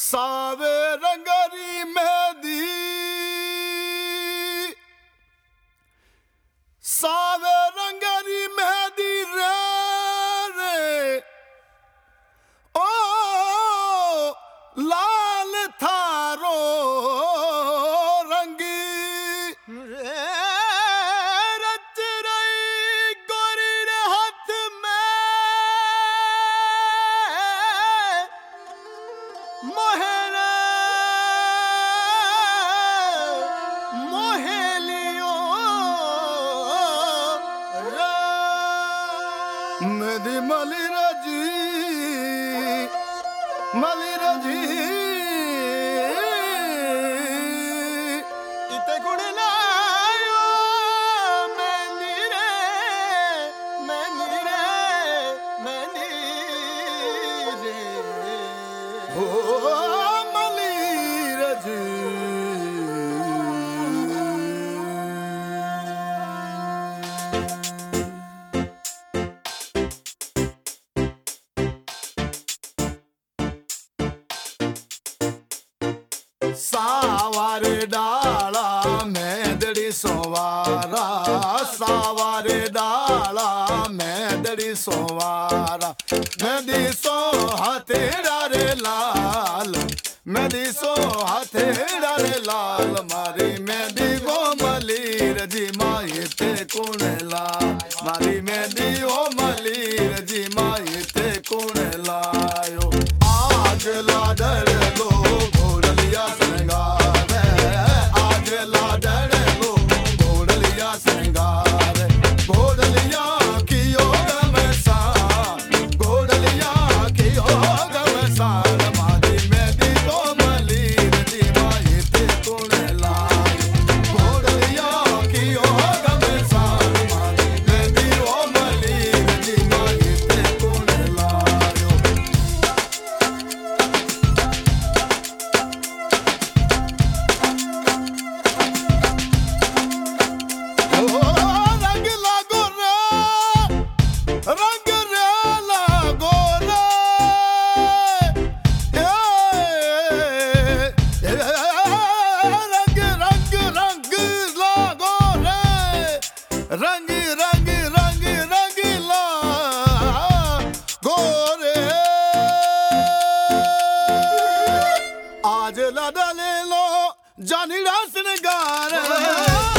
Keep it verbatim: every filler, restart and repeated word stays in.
सावे रंगरी मेहदी सावे रंगरी मेहदी रे रे ओ लाल थारो रंगी रे रच रही गोरी रे हाथ में मोहरा मोहेलियो मेदी मली रजी मली रजी इते गुण लायो मैनी रे मैनी रे मैनी रे ओ मली रजी सावारे डाला मेदड़ी सोवारा सावारे डाला मेदड़ी सोवारा मेदी सो हथेड़ा रे लाल मेदी सो हथेड़ा रे लाल मारी मेदी गो मलीर जी माई ते कुण लाल मारी मेदी ओ मलीर जी माई ते कुण लायो आज लाडर लो रंग रंग रंग रंगीला गोरे आज लड़ा ले लो जानी रास नगार